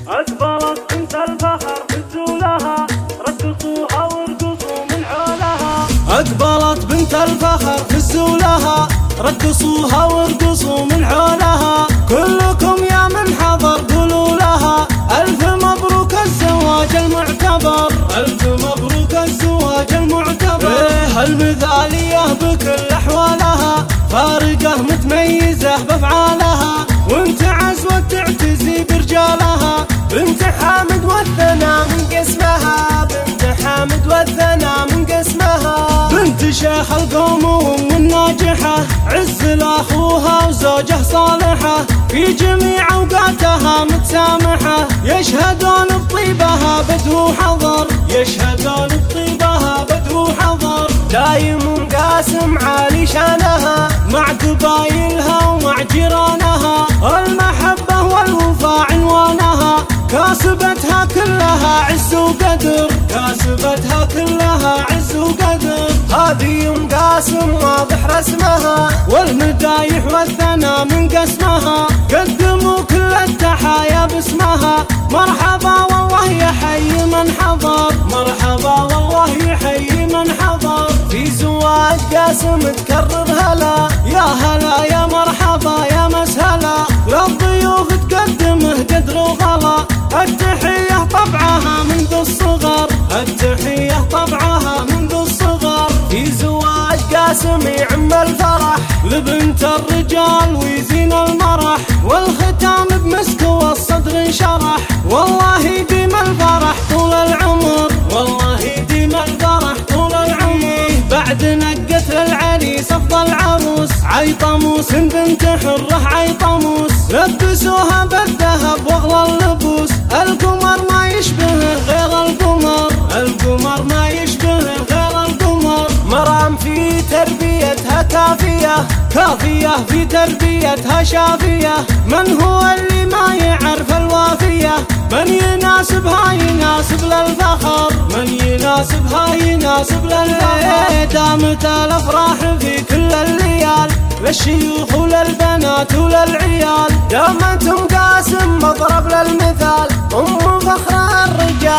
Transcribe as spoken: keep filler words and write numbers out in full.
أكبرت بنت الفخر هزوا لها رقصوها وارقصوا من حولها. أكبرت بنت الفخر هزوا لها رقصوها وارقصوا من حولها. كلكم يا من حضر قولوا لها ألف مبروك الزواج المعتبر. ألف مبروك الزواج المعتبر. إيه المثالية بكل أحوالها فارقة متميزة بأفعالها وانت عزوة تعتزي برجالها. بنت حامد والثنا من قسمها. بنت حامد والثنا من قسمها. بنت شيخ القوم وام الناجحة عز لاخوها وزوجه صالحة في جميع اوقاتها متسامحة. يشهدون بطيبها بدو حضر. يشهدون بطيبها بدو حضر. دايم قاسم عالي شانها مع قبايلها ومع جيرانها. المحبة والوفاء عنوانها كاسبتها كلها عز وقدر. كاسبتها كلها عز وقدر. هذه ام قاسم واضح رسمها والمدايح والثنا من قسمها. قدموا كل التحايا باسمها. مرحبا والله يحيي من حضر. مرحبا والله يحيي من حضر. في زواج قاسم تكرر هلا يا هلا يا مرحبا يا مسهلا. للضيوف تقدمه قدر وغلا. التحية طبعها منذ الصغر. التحية طبعها منذ الصغر. في زواج قاسم يعم الفرح لبنت الرجال ويزين المرح. والختام بمسك والصدر انشرح. والله يديم الفرح طول العمر. والله يديم الفرح طول العمر. بعد نقت للعريس افضل عروس عيطموس بنت حره عيطموس. لبسوها بالذهب واغلى اللبوس. القمر ما يشبهه غير القمر. القمر ما يشبهه غير القمر. مرام في تربيتها كافية. كافية في تربيتها شافية. من هو اللي ما يعرف الوافية؟ من يناسبها يناسب للفخر. من يناسبها يناسب للفخر. دامت الافراح في كل الليال للشيوخ وللبنات وللعيال. دامت ام قاسم مضرب للمثال ام فخر الرجال.